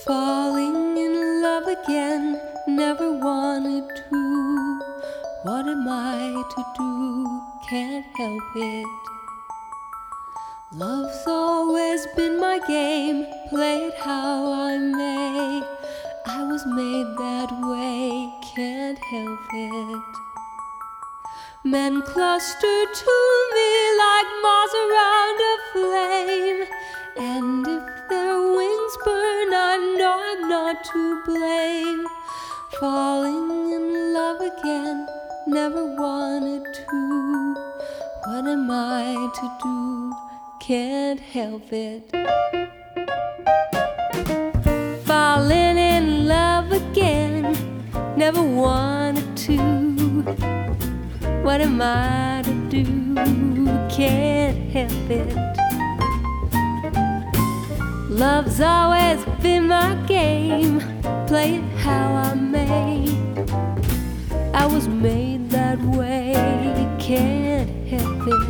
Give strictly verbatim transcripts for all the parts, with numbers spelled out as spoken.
Falling in love again, never wanted to. What am I to do? Can't help it. Love's always been my game, play it how I may. I was made that way, can't help it. Men cluster to me like moths around a flame, and if their wings burn, I know I'm not to blame. Falling in love again, never wanted to. What am I to do? Can't help it. Falling in love again, never wanted to. What am I to do? Can't help it. Love's always been my game, play it how I may. I was made that way, can't help it.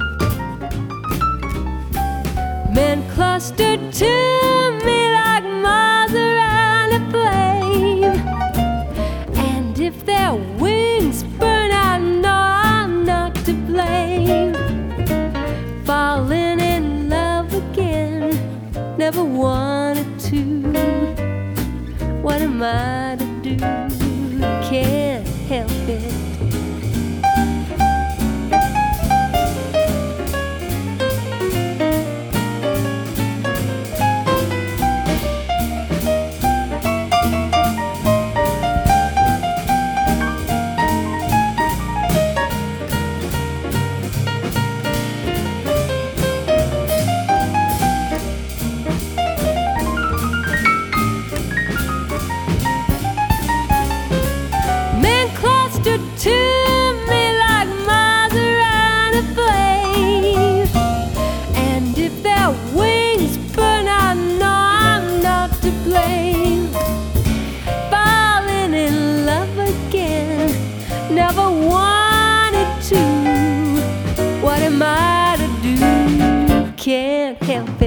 Men clustered to me like moths around a flame, and if their wings burn, I know I'm not to blame. Falling in love again, never wanted to. What am I to do? Can't help it. To me like moths around a flame, and if their wings burn, I know I'm not to blame. Falling in love again, never wanted to. What am I to do? Can't help it.